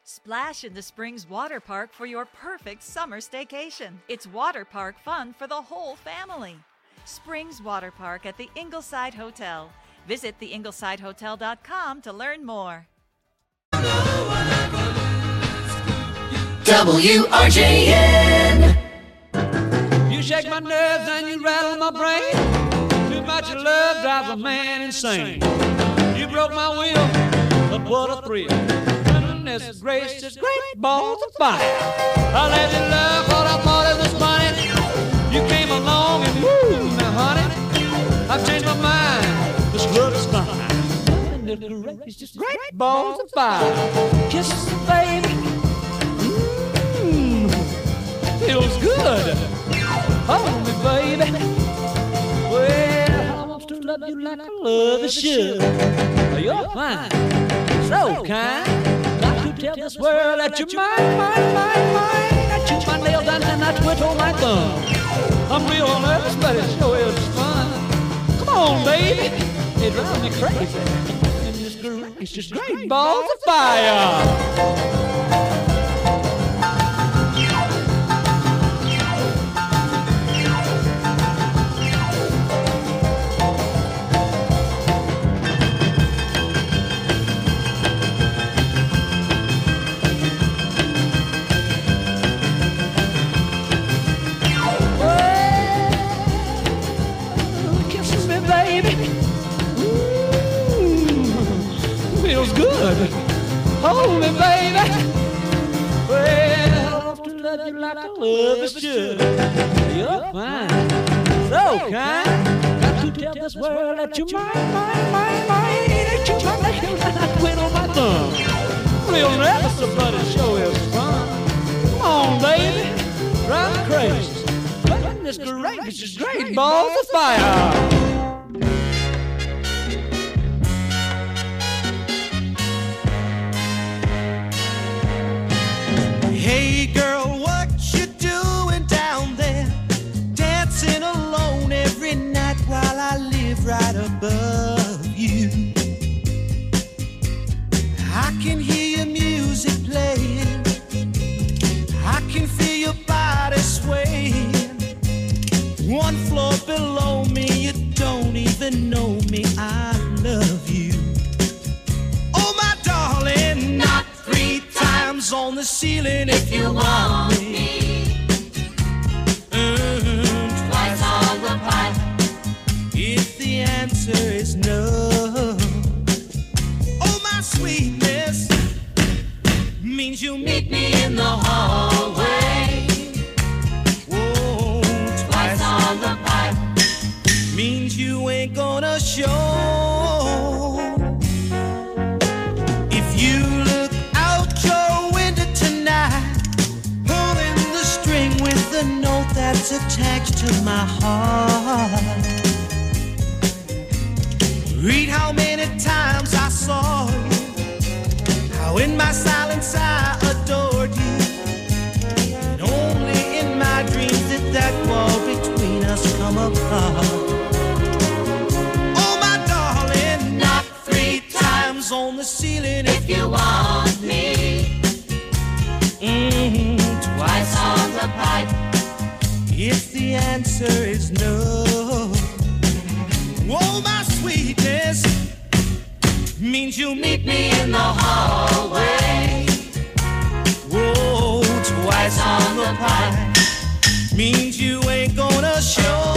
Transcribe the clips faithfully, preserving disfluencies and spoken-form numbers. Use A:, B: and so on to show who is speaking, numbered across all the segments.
A: Splash into Springs Water Park for your perfect summer staycation. It's water park fun for the whole family. Springs Water Park at the Ingleside Hotel. Visit the ingleside hotel dot com to learn more.
B: W R J N.
C: You shake my nerves and you rattle my brain. Too much of love drives a man insane. You broke my will, but what a thrill. Goodness gracious, great balls of fire. I let you love what I thought it was funny. You came along and moved me, honey. I've changed my mind, this love is fine. Goodness gracious, great balls of fire. Kisses, baby. Mmm, feels good. Hold me, baby. Well, I want to love you like I love you should. You're fine, so kind. Got to tell this world that you're mine, mine, mine, mine. I chew my nails down and I twiddle my thumb. I'm real nervous, but it sure is fun. Come on, baby, it drives me crazy. And this great, it's just great balls of fire. Good. Hold me, baby. Well, I want to love you like I love you should. You're fine, so kind. Got to tell this world that you're mine, mine, mine, mine. That you're my nails and I twiddle my thumb. Real nervous, but it sure is fun. Come on, baby, drive me crazy. Goodness gracious, great balls of fire.
D: Hey girl, what you doing down there? Dancing alone every night while I live right above you. I can hear your music playing, I can feel your body swaying. One floor below me, you don't even know me, I love you. Oh my darling, not three times on the ceiling if you want me. Mm, twice on the pipe if the answer is no. Oh my sweetness means you meet me in the hallway. Whoa, twice on the pipe means you ain't gonna show. If you look out your window tonight, pulling the string with the note that's attached to my heart, read how many times I saw you, how in my silence I adored you, and only in my dreams did that wall between us come apart. On the ceiling if you want me. Mm-hmm. Twice on the pipe if the answer is no. Oh, my sweetness means you'll meet me in the hallway. Whoa, twice on the pipe means you ain't gonna show.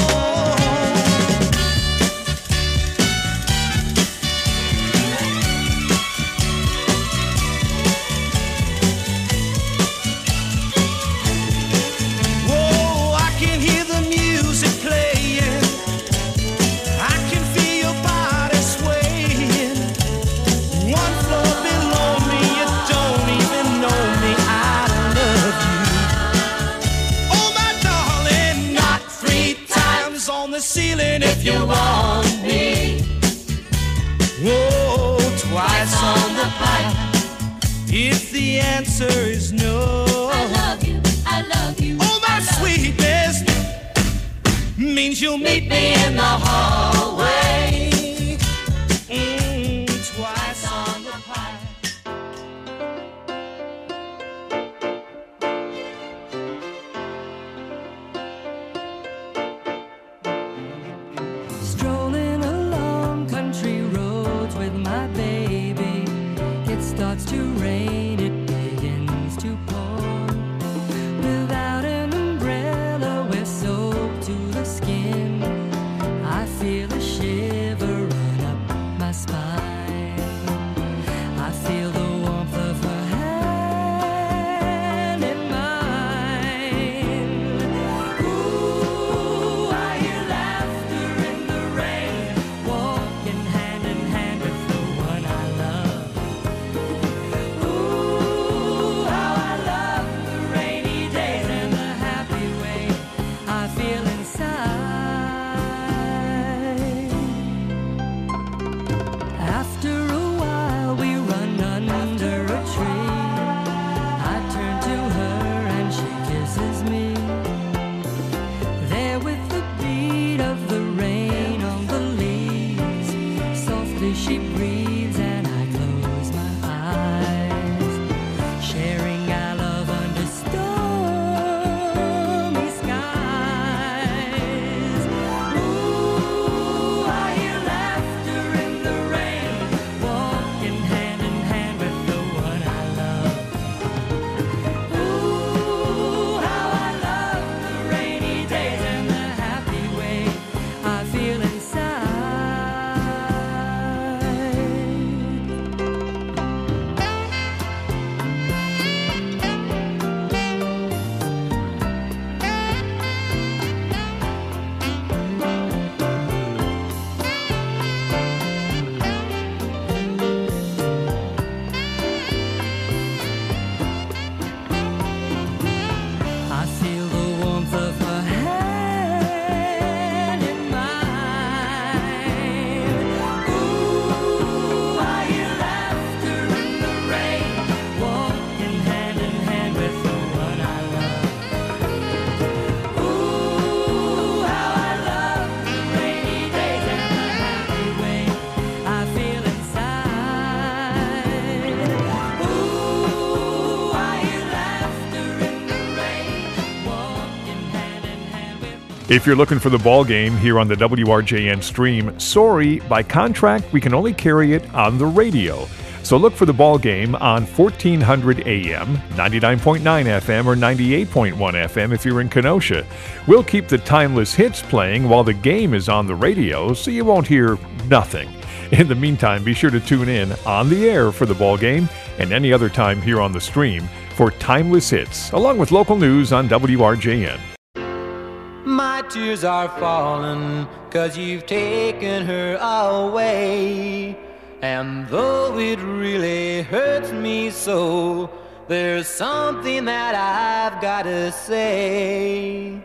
D: Ceiling if you want me. Whoa, twice on the pipe if the answer is no. I love you, I love you. Oh, my sweetness means you'll meet me in the hallway. Mm, twice on the pipe.
E: to rain, it begins to pour. Without an umbrella, we're soaked to the skin. I feel a shiver run up my spine. I feel the warmth of her hand in mine. Ooh, I hear laughter in the rain, walking hand in hand with the one I love. Ooh, how I love the rainy days and the happy way I feel inside. After a while we run under a tree. I turn to her and she kisses me. There with the beat of the rain on the leaves, softly she breathes and I close my eyes, sharing our love under stormy skies. Ooh, I hear laughter in the rain, walking hand in hand with the one I love. Ooh, how I love the rainy days and the happy way I feel inside. I feel the warmth of her hand in mine. Ooh, I hear laughter in the rain, walking hand in hand with the one I love. Ooh, how I love the rainy days and the happy way I feel inside. Ooh, I hear laughter in the rain, walking hand in hand with.
F: If you're looking for the ball game here on the W R J N stream, sorry, by contract we can only carry it on the radio. So look for the ball game on fourteen hundred A M, ninety-nine point nine F M, or ninety-eight point one F M if you're in Kenosha. We'll keep the timeless hits playing while the game is on the radio, so you won't hear nothing. In the meantime, be sure to tune in on the air for the ball game and any other time here on the stream for timeless hits, along with local news on W R J N.
D: My tears are falling 'cause you've taken her away. And though it really hurts me so, there's something that I've gotta say.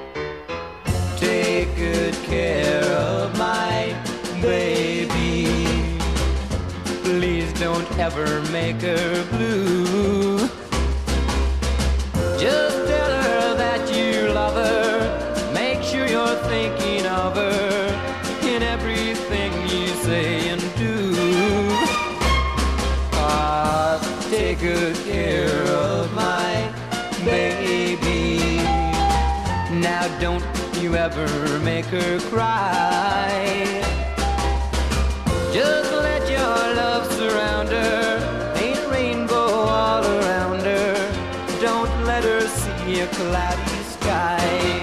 D: Take good care of my baby. Please don't ever make her blue. Just tell her that you love her. Make sure you're thinking of her in everything you say and do. Ah, take good care of my baby. Now don't you ever make her cry. Just let your love surround her. Ain't a rainbow all around her. Don't let her see a cloudy sky.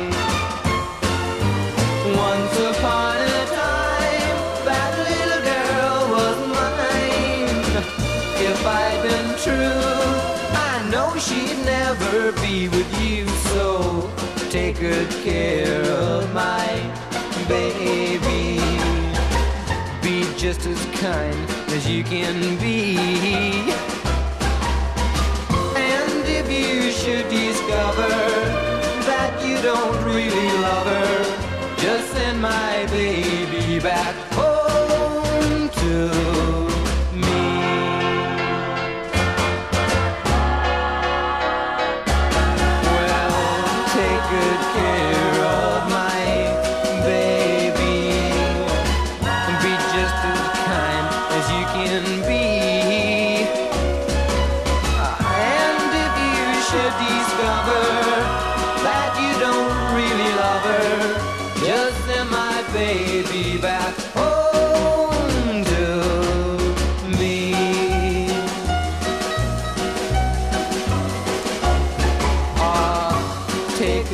D: Once upon a time, that little girl was mine. If I'd been true, I know she'd never be with you. So take good care of my baby. Be just as kind as you can be. And if you should discover that you don't really love her, just send my baby back home to me. Well, take good care of my baby. Be just as kind as you can be. And if you should discover that you don't really love her, just send my baby back home to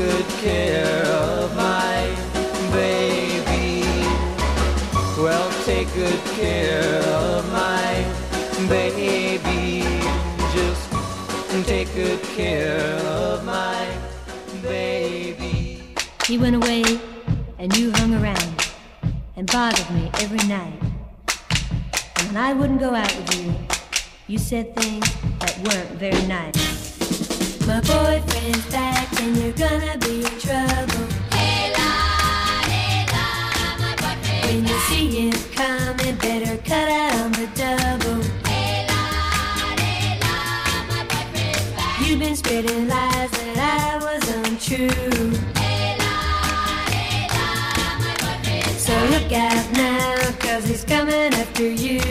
G: good care of my baby. Well, take good care of my baby. Just take good care of my baby.
H: He went away and you hung around and bothered me every night. And when I wouldn't go out with you, you said things that weren't very nice. My boyfriend's back and you're gonna be in trouble. Hey la, hey la, my boyfriend. When you see him coming, better cut out on the double. Hey la, hey la, my boyfriend's back. You've been spreading lies that I was untrue. Hey la, hey la, my boyfriend's so back. Look out now, cause he's coming after you.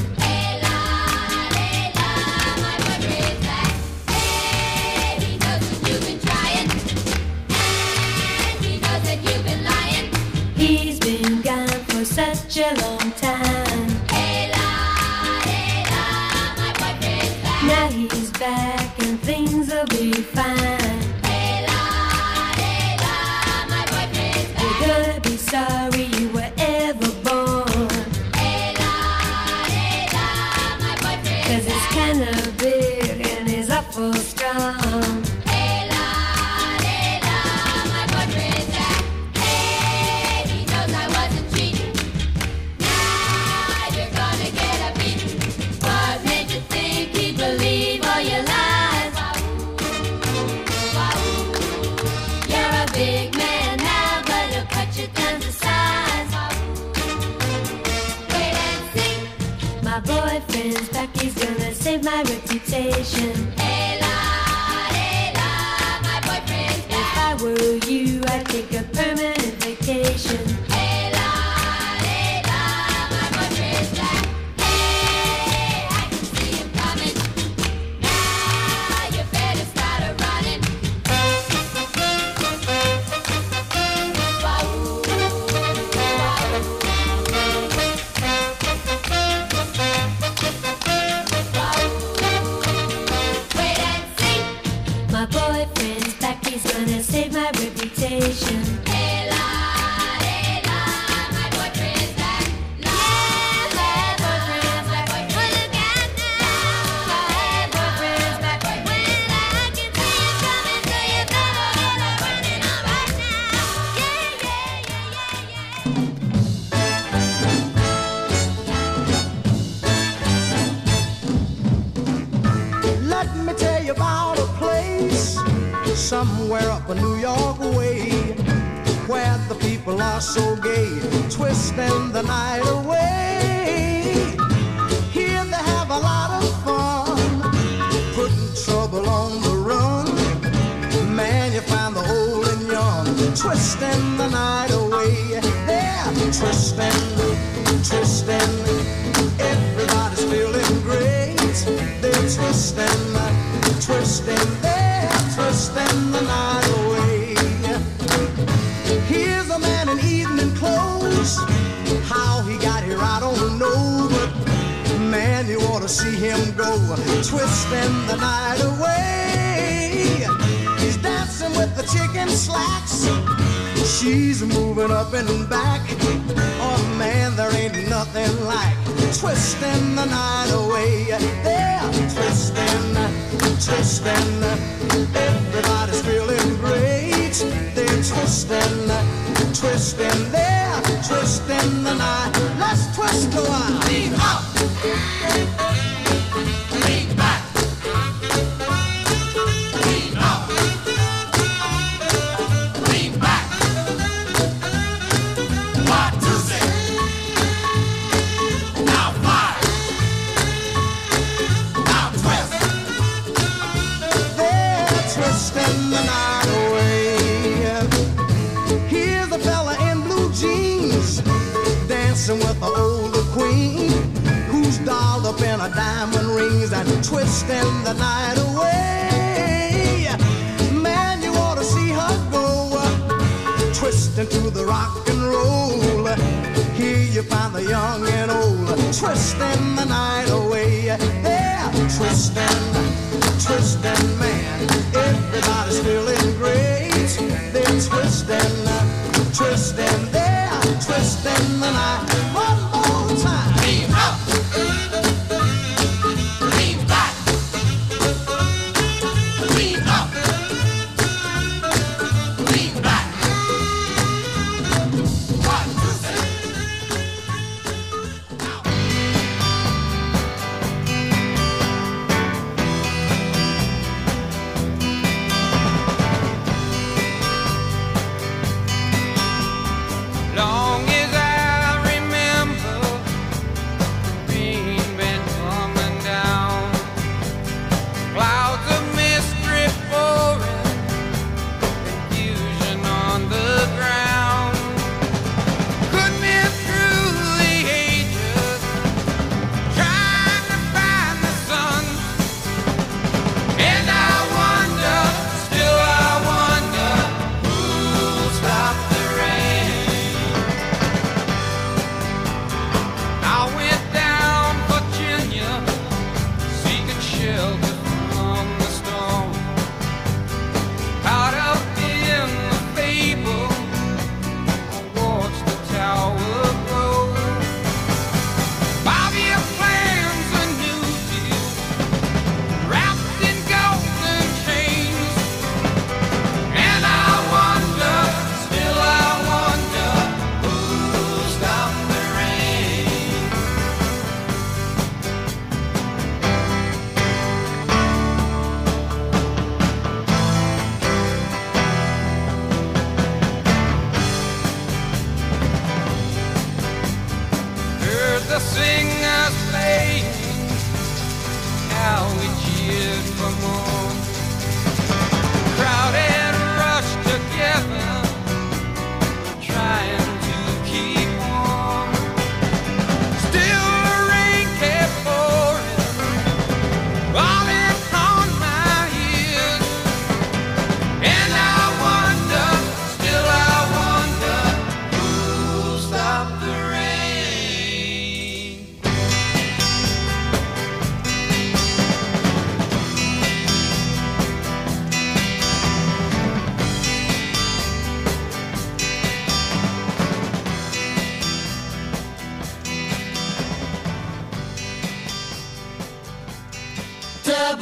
H: Such a long time. Hey la, hey la, my boyfriend's back. Now he's back and things will be fine. Hey la, hey la, my boyfriend's back. You're gonna be sorry you were ever born. Hey la, hey la, my boyfriend's back. Cause it's kinda big and he's awful strong. Boyfriend's back, he's gonna save my reputation. Hey la, hey la, my boyfriend's back. If I were you, I'd take a permanent vacation. Hey la, hey la, my boyfriend's back. Hey, I can see him coming. Now you better start a running. My boyfriend's back, he's gonna save my reputation. Hey la, hey la, my boyfriend's back. La, my boyfriend's back. Well, look out now. My boyfriend's back. When I can see him coming, so you better get up running on right now. Yeah, yeah,
D: yeah, yeah, yeah. Let me tell you about a place somewhere up a New York way, where the people are so gay, twisting the night away. Here they have a lot of fun, putting trouble on the run. Man, you find the old and young, twisting the night away. They're twisting, twisting, everybody's feeling great. They're twisting, twisting, they're twisting the night away. Here's a man in evening clothes. How he got here I don't know, but man, you ought to see him go, twisting the night away. He's dancing with the chicken slacks. She's moving up and back. Oh man, there ain't nothing like twisting the night away. They're twisting, twisting, everybody's feeling great. They're twisting, twisting, they're twisting the night. Let's twist a while. Lean up, lean back, lean up, lean back. One, two, six. Now five. Now twist. They're twisting the night away. Here's a fella in blue jeans dancing with the older queen, who's dolled up in her diamond rings and twisting the night away. Man, you ought to see her go, twisting to the rock and roll. Here you find the young and old, twisting the night away. They're twisting, twisting, man, everybody's feeling great.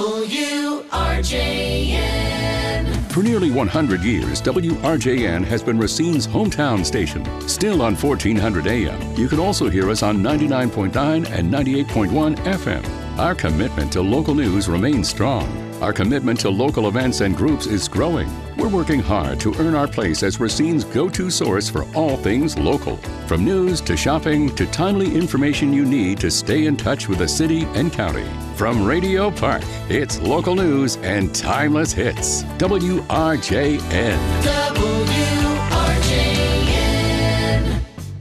B: W R J N.
I: For nearly one hundred years, W R J N has been Racine's hometown station. Still on fourteen hundred A M. You can also hear us on ninety-nine point nine and ninety-eight point one F M. Our commitment to local news remains strong. Our commitment to local events and groups is growing. We're working hard to earn our place as Racine's go-to source for all things local. From news to shopping to timely information you need to stay in touch with the city and county. From Radio Park, it's local news and timeless hits. W R J N.
B: W R J N.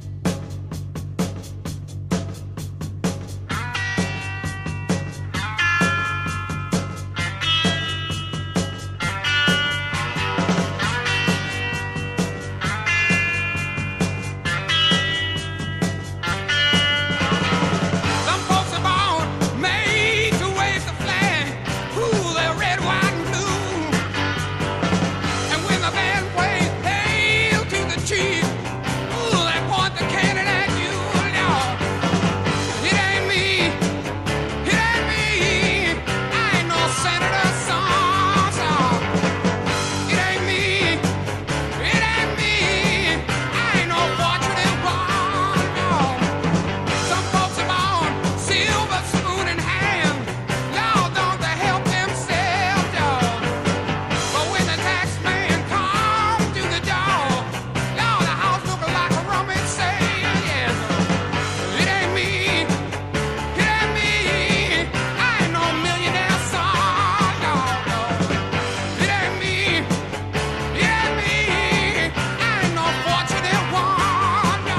D: Some folks are born made to wave the flag. Ooh, they're red, white, and blue. And when the band plays "Hail to the Chief," ooh, they point the cannon at you. No, it ain't me. It ain't me. I ain't no senator, son, son. It ain't me. It ain't me. I ain't no fortunate one. No. Some folks are born silver spoon in hand. Lord, don't they help themselves, dog? But when the tax man comes to the door, Lord, the house look like a rummage sale, yes. It ain't me. It ain't me. I ain't no millionaire son, no, no. It ain't me. It ain't me. I ain't no fortunate one, no.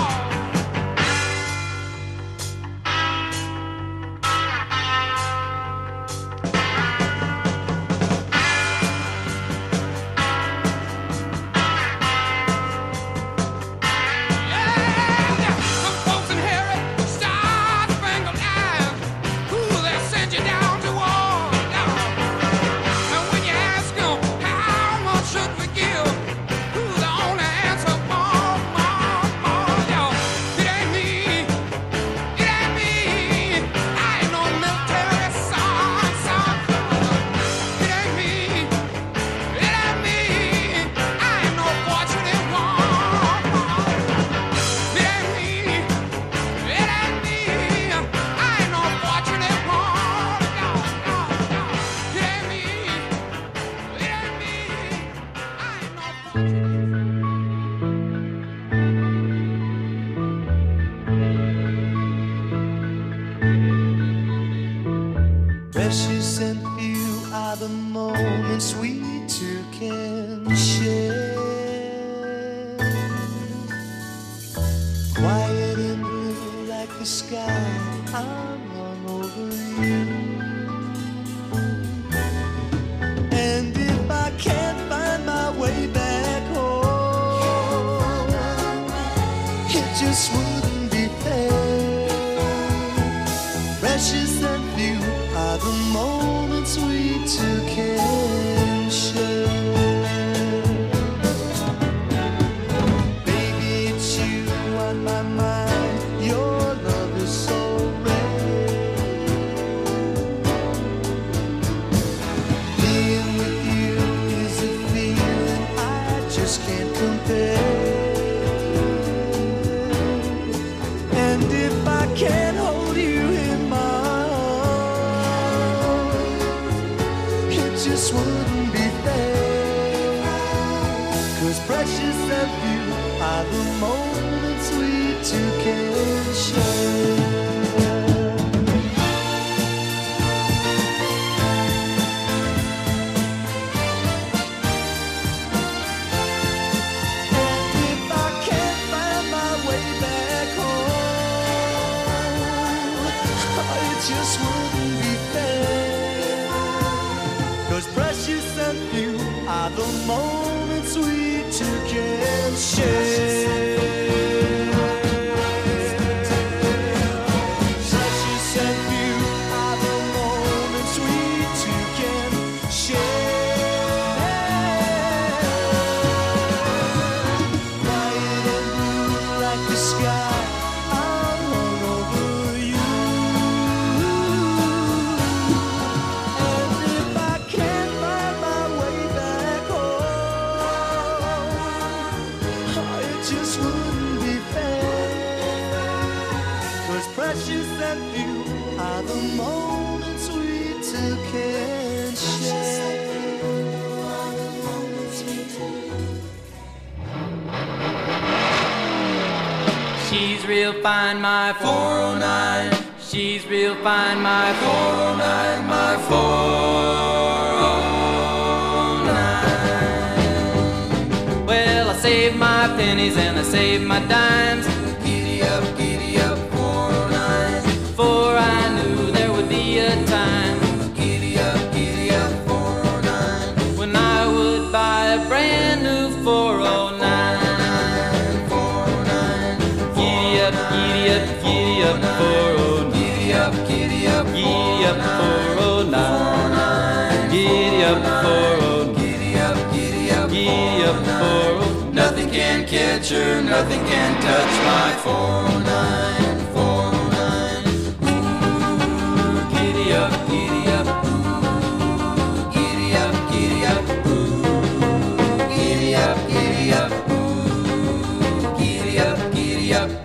D: Yeah, some folks inherit star-spangled eyes. Ooh, they send you down to war. And when you ask 'em how much should we give, ooh, the only answer, more, more, more. Yo, it ain't me. It ain't me. I ain't no military son, son. It ain't me. It ain't me. I ain't no fortunate one. It ain't me. It ain't me. I ain't no fortunate one. No, no, no. It ain't me. It ain't me. I ain't no fortunate. Precious and few are the moments we two can share. Quiet and blue like the sky, I'm hung over you. And if I can't find my way back home, it just wouldn't be fair. Precious and few are the moments we two can share. Baby, it's you on my mind. Your love is so rare. Being with you is a feeling I just can't compare. And if I can't hold you in my arms, it just wouldn't be fair. 'Cause precious and few are the moments we two can share. And if I can't find my way back home, it just wouldn't be fair. 'Cause precious and few are the moments we two can share. Precious and few are the moments we two can share. Quiet and blue like the sky, I'm hung over you. And if
G: She's real fine, my four oh nine. She's real fine, my four oh nine, my four oh nine. Well, I saved my pennies and I saved my dimes. Giddy up, giddy up, four oh nine. For I knew there would be a time. Giddy up, giddy up, four oh nine. When I would buy a brand new four oh nine. Giddy up, giddy up, giddy up, four oh nine. Giddy up, giddy up, giddy up, four oh nine. Giddy up, four oh nine. Giddy up, giddy up, giddy up, four oh nine. Nothing can catch her, nothing can touch my four oh nine, four oh nine. Ooh, giddy up, giddy up, ooh, giddy up, giddy up, ooh, giddy up, giddy up, ooh, giddy up, giddy up.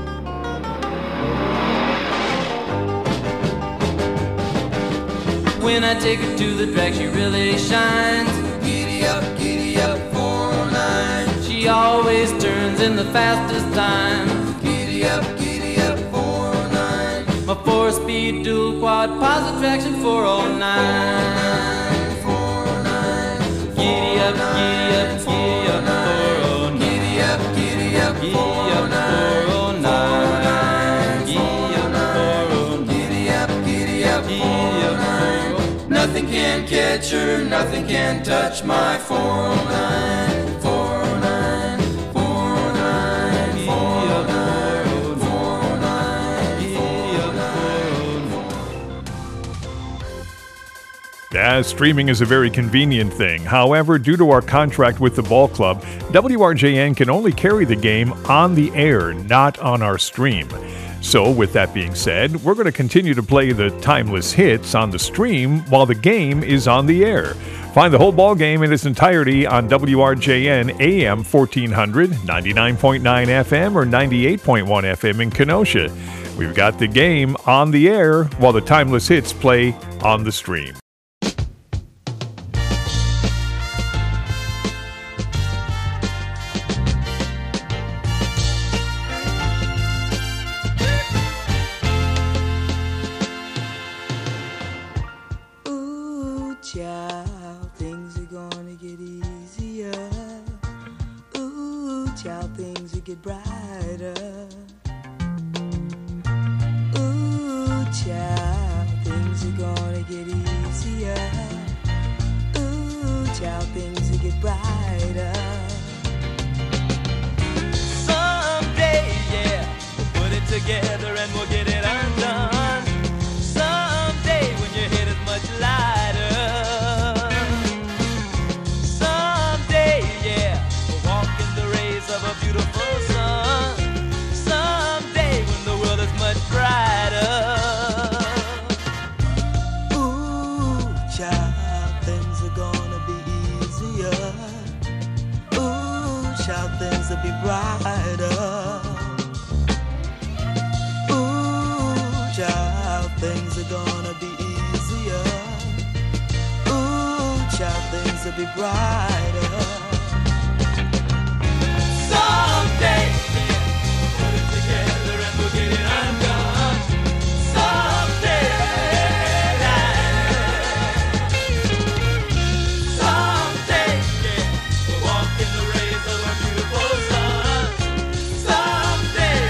G: When I take her to the track, she really shines. Giddy up, giddy up, four oh nine. She always turns in the fastest time. Giddy up, giddy up, four oh nine. My four-speed dual quad positive traction four oh nine. four oh nine. Giddy up, giddy up, giddy up, four oh nine. Giddy up, giddy up, giddy up, four oh nine. Giddy up, four oh nine. Giddy up, giddy up, giddy up, four oh nine. Nothing can catch her, nothing can touch my four oh nine, four oh nine, four oh nine, four oh nine, four oh nine.
F: Yeah, streaming is a very convenient thing. However, due to our contract with the ball club, W R J N can only carry the game on the air, not on our stream. So, with that being said, we're going to continue to play the timeless hits on the stream while the game is on the air. Find the whole ball game in its entirety on W R J N A M fourteen hundred, ninety-nine point nine F M, or ninety-eight point one F M in Kenosha. We've got the game on the air while the timeless hits play on the stream.
D: Child, things are gonna get easier. Ooh, child, things will get brighter. Ooh, child, things are gonna get easier. Ooh, child, things will get brighter.
G: Someday, yeah, we'll put it together and we'll get it undone. Someday, when your head is much lighter. Beautiful sun. Someday when the world is much brighter.
D: Ooh, child, things are gonna be easier. Ooh, child, things will be brighter. Ooh, child, things are gonna be easier. Ooh, child, things will be brighter.
G: Someday, put it together and we'll get it undone. Someday, someday, yeah, we'll walk in the rays of a beautiful sun. Someday,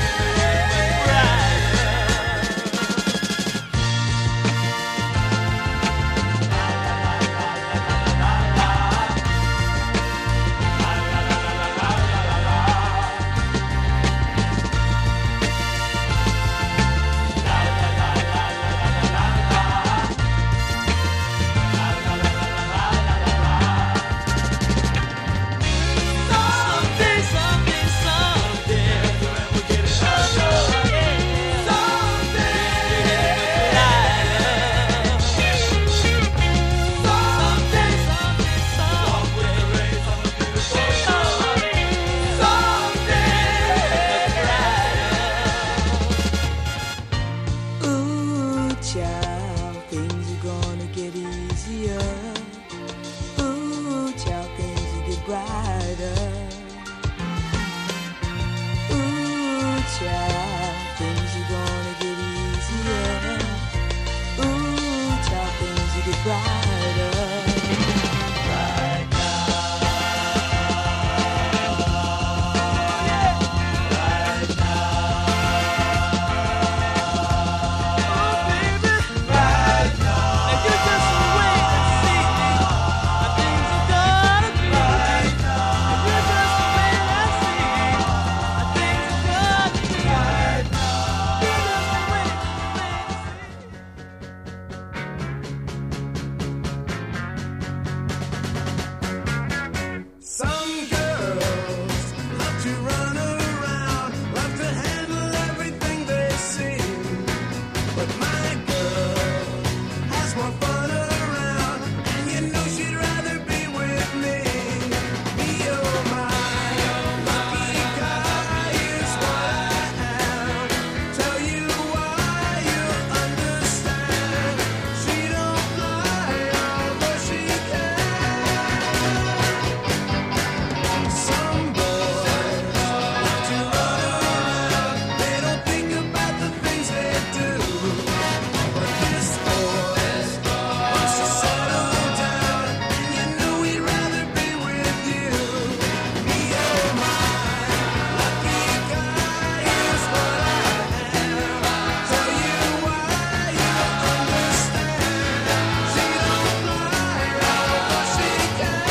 J: child, things are gonna get easier. Ooh, child, things will get brighter. Right now. Right now. Oh, baby. Right now. And you just wait and see how things are gonna be. Right now. And you just wait and see how things are gonna be. Right now. You just wait and
D: Some girls love to run around, love to handle everything they see. But my girl has more fun around, and you know she'd rather be with me. Be oh my lucky guy is what I am. Tell you why you'll understand. She don't lie, although she can. Some boys like to run around. They don't think about the things they do. But this boy wants to settle down, and you know he'd rather be with you. Me, oh my lucky guy is what I am. Tell you why you'll understand. She don't lie, although she can.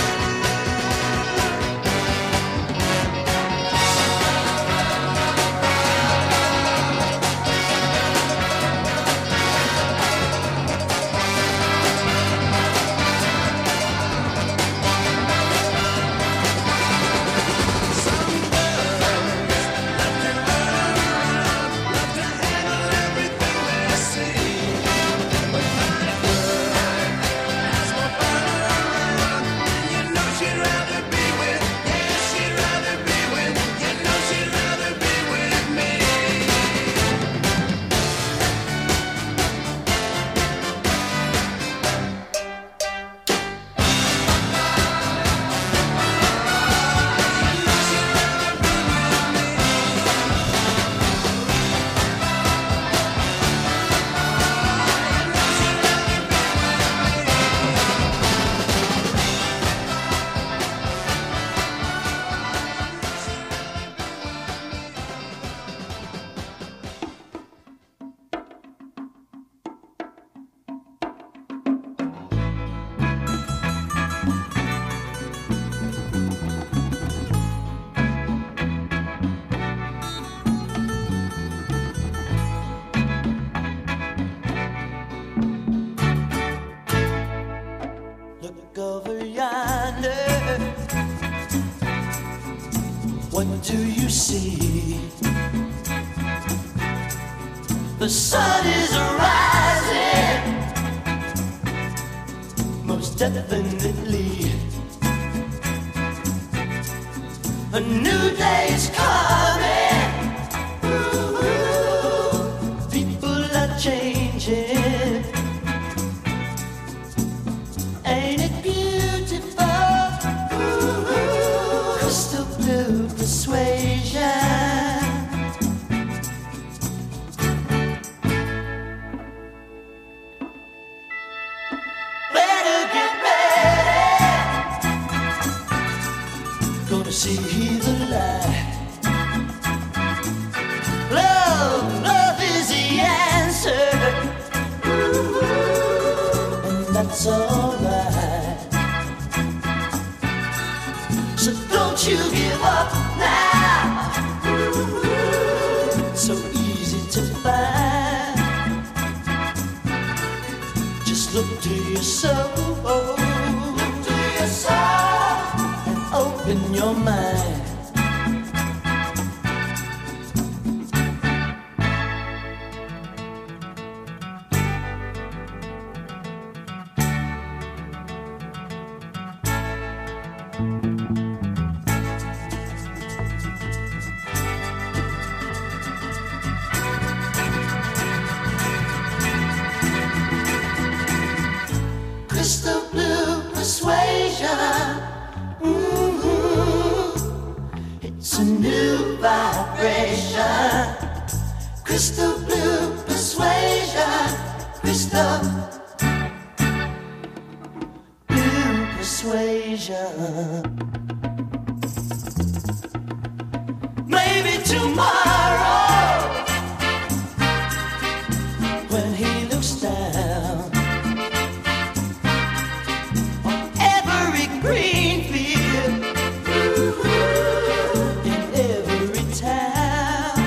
J: Look over yonder. What do you see? The sun is rising, most definitely. A new day is coming. Ooh, people are changing. Ain't it beautiful? Ooh, crystal blue persuasion. Better get ready. Gonna see the light. Love, love is the answer. Ooh, and that's alright. So don't you give up now. Ooh, so easy to find. Just look to your soul. Look to your soul and open your mind. Crystal blue persuasion. Mm-hmm. It's
D: It's a new vibration. Crystal blue persuasion. Crystal blue persuasion. Maybe tomorrow, when he looks down on every green field, in every town,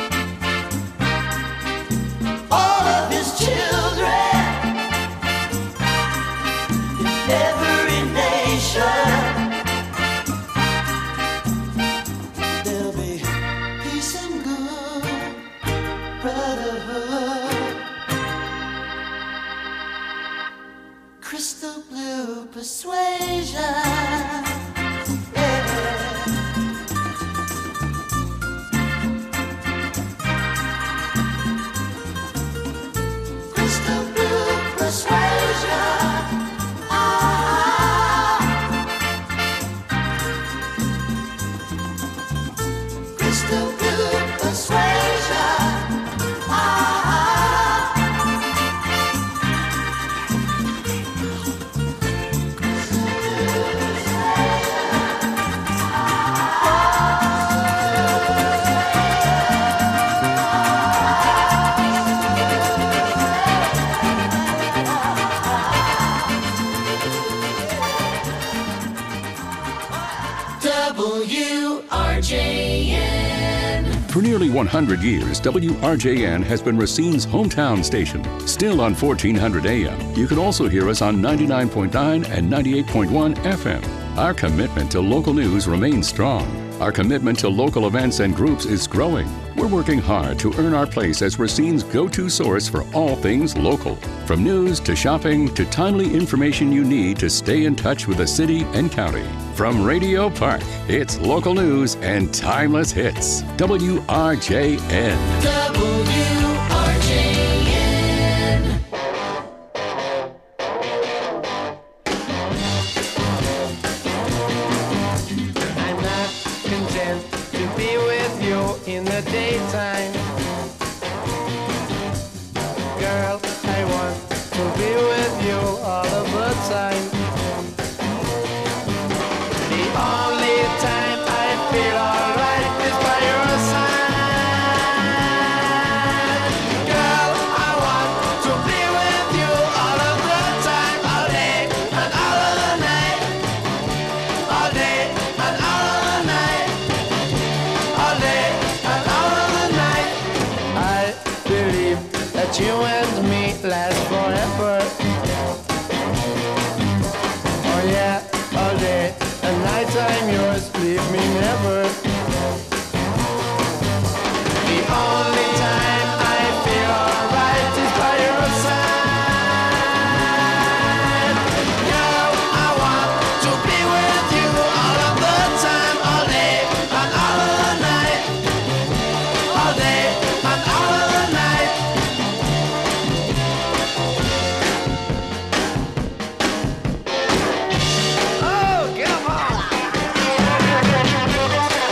D: all of his children, in every nation, there'll be peace and good brotherhood. Crystal blue persuasion. Crystal blue persuasion. Ah. Crystal blue persuasion. Ah. W R J N.
I: For nearly one hundred years, W R J N has been Racine's hometown station. Still on fourteen hundred A M, you can also hear us on ninety-nine point nine and ninety-eight point one F M. Our commitment to local news remains strong. Our commitment to local events and groups is growing. We're working hard to earn our place as Racine's go-to source for all things local. From news to shopping to timely information you need to stay in touch with the city and county. From Radio Park, it's local news and timeless hits. W R J N.
B: W R J N.
J: I'm not content to be with you in the daytime. Girl, I want to be with you all of the time. The only time I feel alright is by your side. Girl, I want to be with you all of the time, all day and all of the night. All day and all of the night. All day and all of the night. I believe that you and me last forever. Oh yeah, all day and night I'm yours, leave me never. The only time I feel alright is by your side. Girl, I want to be with you all of the time, all day and all of the night. All day and all of the night. Oh, come on!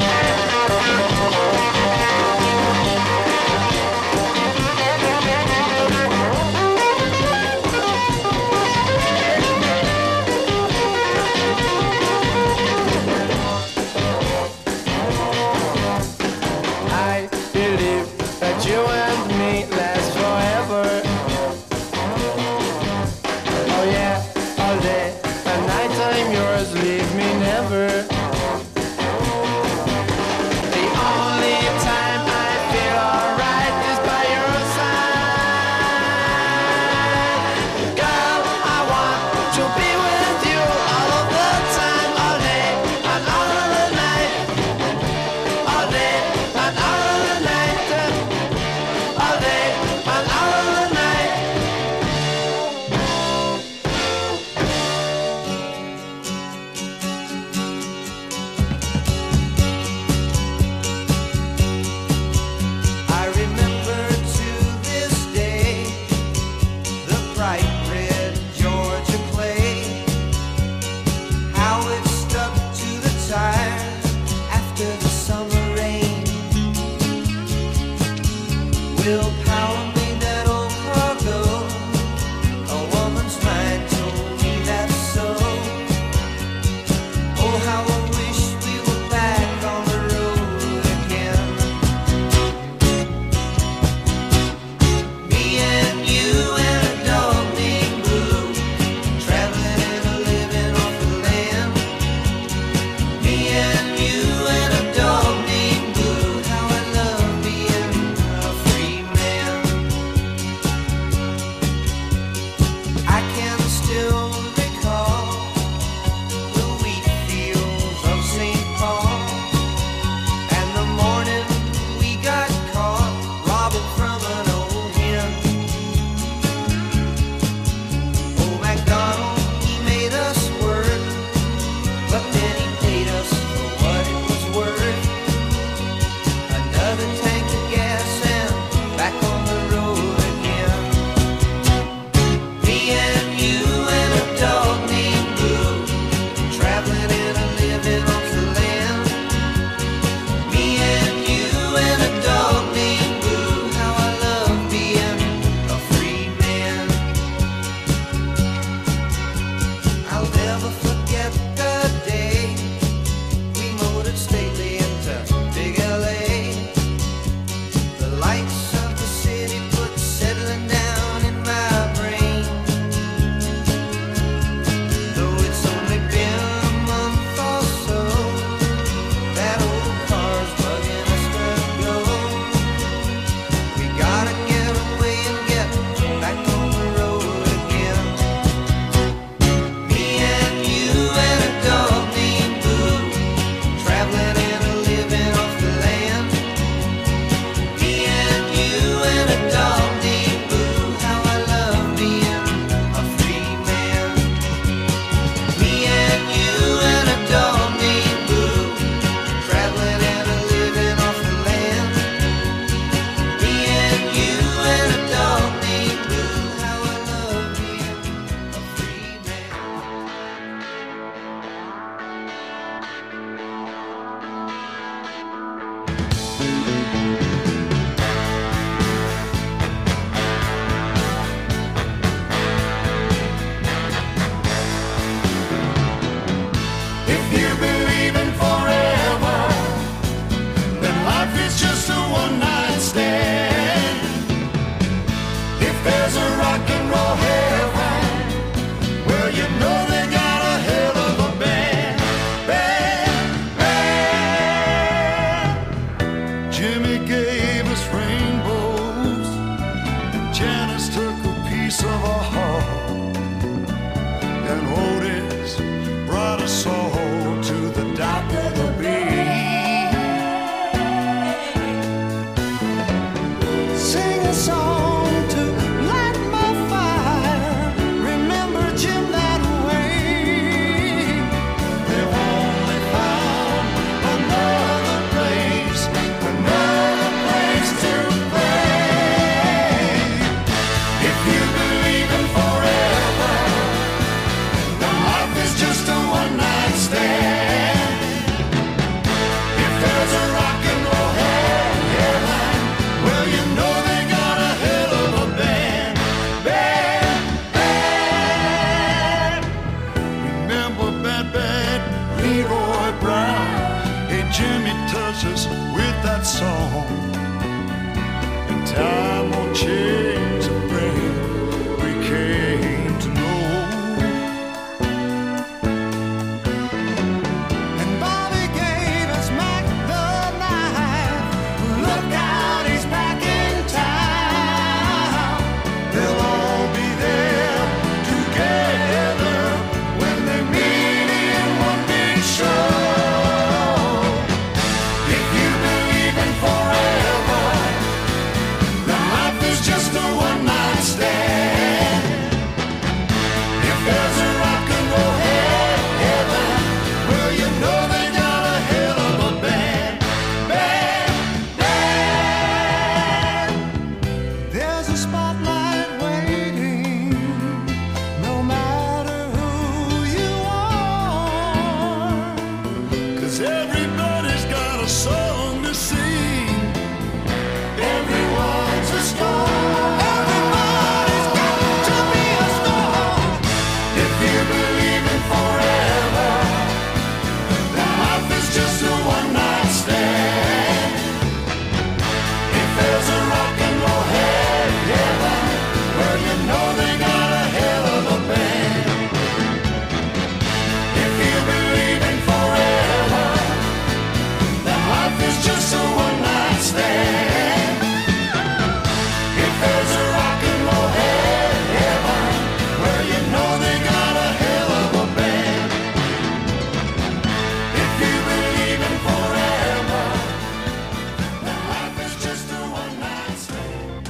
D: that bad Leroy Brown. Hey, Jimmy touched us with that song. And time won't change the friend we came to know. And Bobby gave us Mac the knife. Look out, he's back in town. They'll all be there together when they meet in one big show. If you believe in forever, then life is just a one-night stand. If there's a rock and roll heaven, well, you know they got a hell of a band, band, band. There's a spotlight waiting, no matter who you are, 'cause everybody's got a song to sing. Everyone's a star. Everybody's got to be a star. If you believe in forever, then life is just a one-night stand. If there's a rock and roll heaven, well, you know they got a hell of a band. If you believe in forever, then life is just a one-night stand. If there's a rock and roll heaven, well, you know they got a hell of a band. If you believe in forever, then life is just a one-night stand.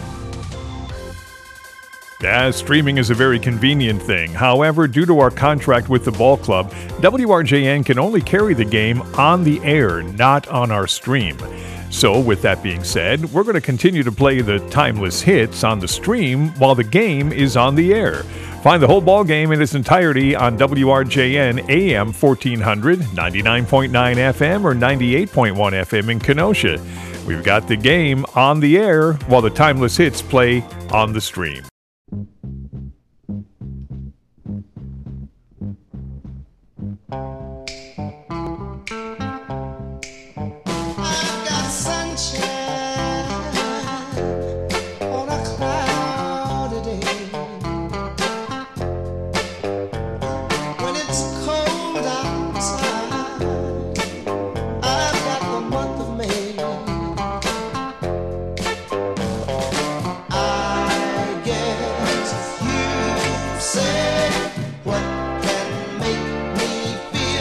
F: Yeah, streaming is a very convenient thing. However, due to our contract with the ball club, W R J N can only carry the game on the air, not on our stream. So, with that being said, we're going to continue to play the timeless hits on the stream while the game is on the air. Find the whole ball game in its entirety on W R J N A M fourteen hundred, ninety-nine point nine F M, or ninety-eight point one F M in Kenosha. We've got the game on the air while the timeless hits play on the stream.
D: I've got sunshine on a cloudy day. When it's cold outside, I've got the month of May. I guess you say what can make me feel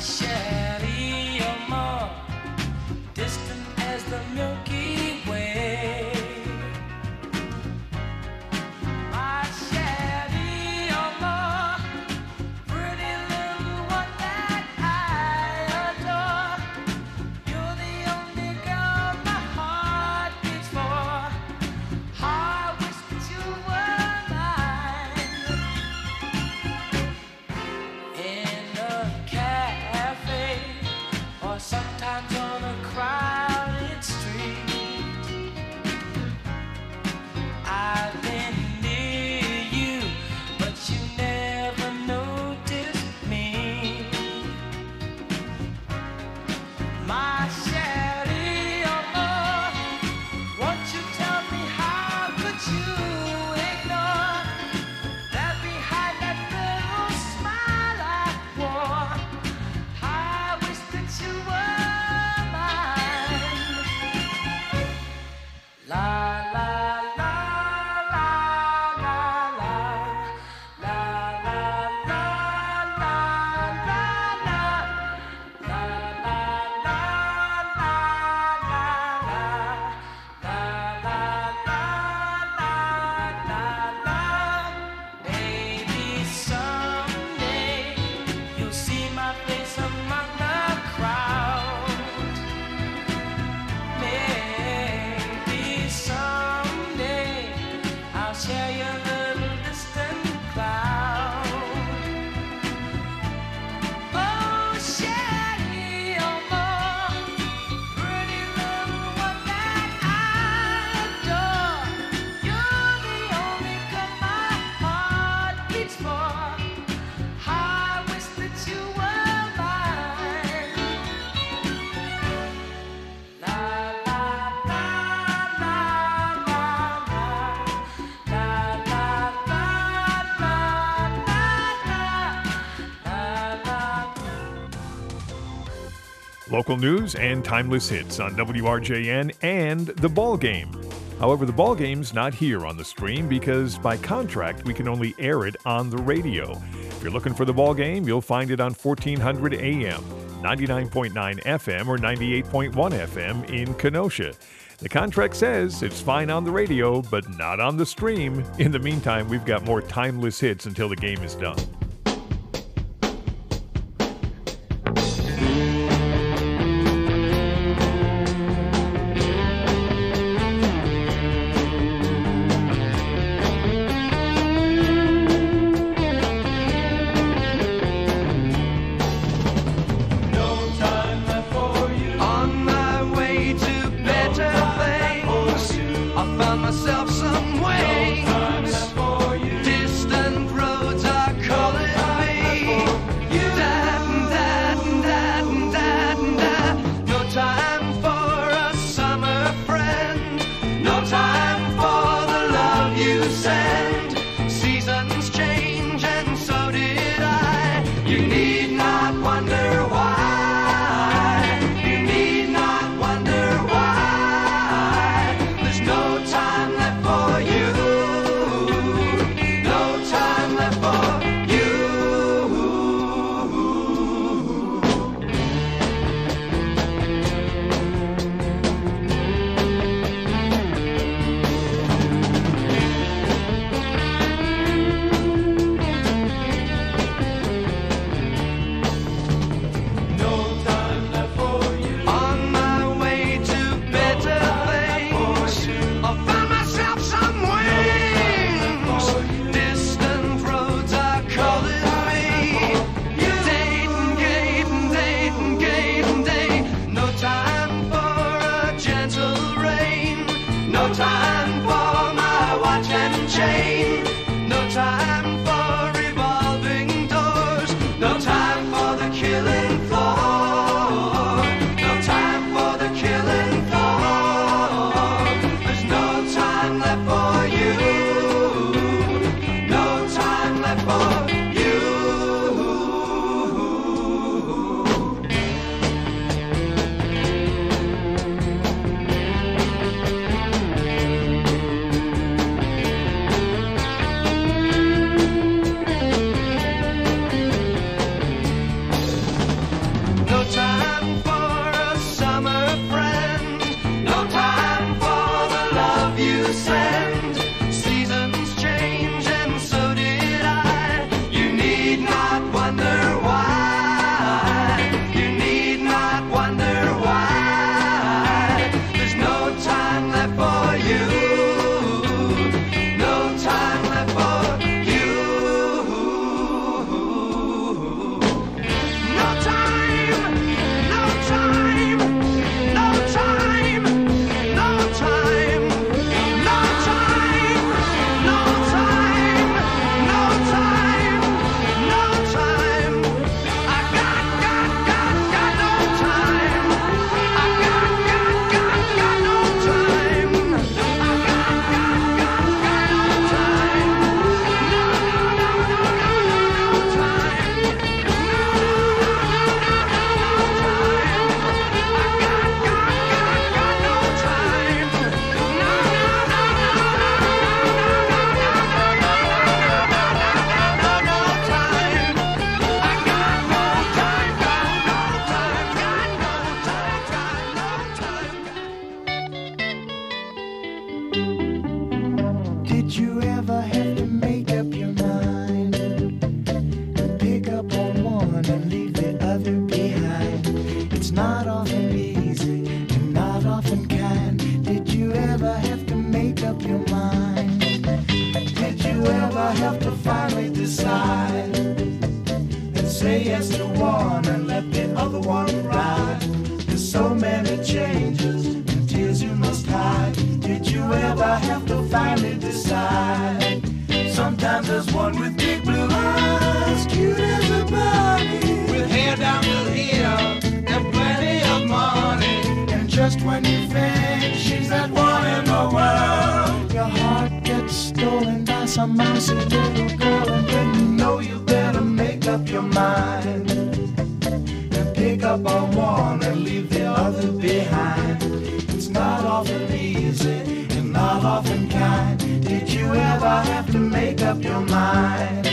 D: Shelly, you're more distant as the Milky Way. My Shelly, you're more pretty little one that I adore. You're the only girl my heart beats for. I wish that you were mine. In a cafe, or sometimes on a crowded street, I've been near you, but you never noticed me. My Shelly, oh, won't you tell me how could you ignore that behind that little smile I wore? I wish that you were mine. La la la la la la la la la la la la la Maybe someday you'll see my face among the crowd. Maybe someday I'll share your little distant cloud. Oh, Shelly, oh, more pretty little one that I adore. You're the only girl my heart beats for. I wish that you were mine. La la la la la la la la la la la la.
F: Local news and timeless hits on W R J N and The Ball Game. However, The Ball Game's not here on the stream because by contract we can only air it on the radio. If you're looking for The Ball Game, you'll find it on fourteen hundred A M, ninety-nine point nine F M, or ninety-eight point one F M in Kenosha. The contract says it's fine on the radio, but not on the stream. In the meantime, we've got more timeless hits until the game is done.
D: On my way to better things, I found myself some wings. Distant roads are calling. It's not often easy and not often kind. Did you ever have to make up your mind? Did you ever have to finally decide and say yes to one and let the other one ride? There's so many changes and tears you must hide. Did you ever have to finally decide? Sometimes there's one with big blue eyes, cute as a bunny, with hair down to here and plenty of money. And just when you think she's that one in the world, your heart gets stolen by some mousy little girl. And then you know you better make up your mind and pick up on one and leave the other behind. It's not often easy and not often kind. Did you ever have to make up your mind?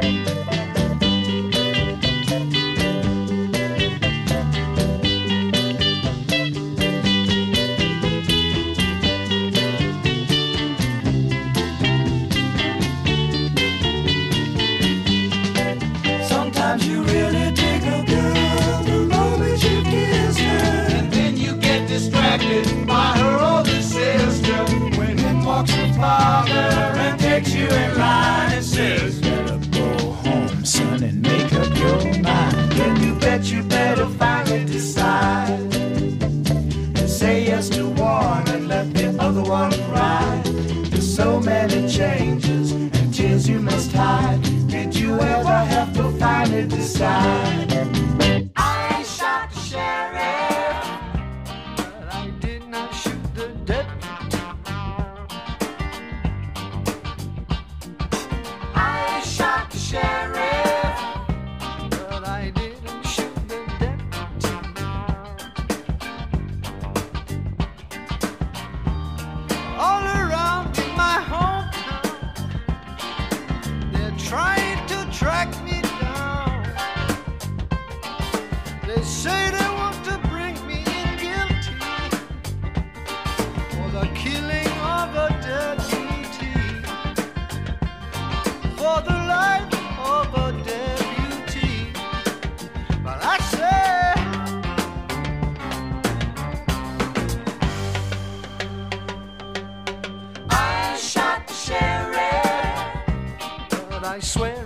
D: Sometimes you really dig a girl the moment you kiss her, and then you get distracted by her older sister. When in walks her father and takes you in line and says, better go home, son, and make up your mind. Then you bet you better finally decide and say yes to one and let the other one ride. There's so many changes and tears you must hide. Did you ever have to finally decide? I shot the sheriff, but I did not shoot the deputy. I shot the sheriff, but I didn't shoot the deputy. All around in my hometown, they're trying to track me down. They say they want to bring me in guilty for the killing of a deputy, for the life of a deputy. But I say, I shot the sheriff, but I swear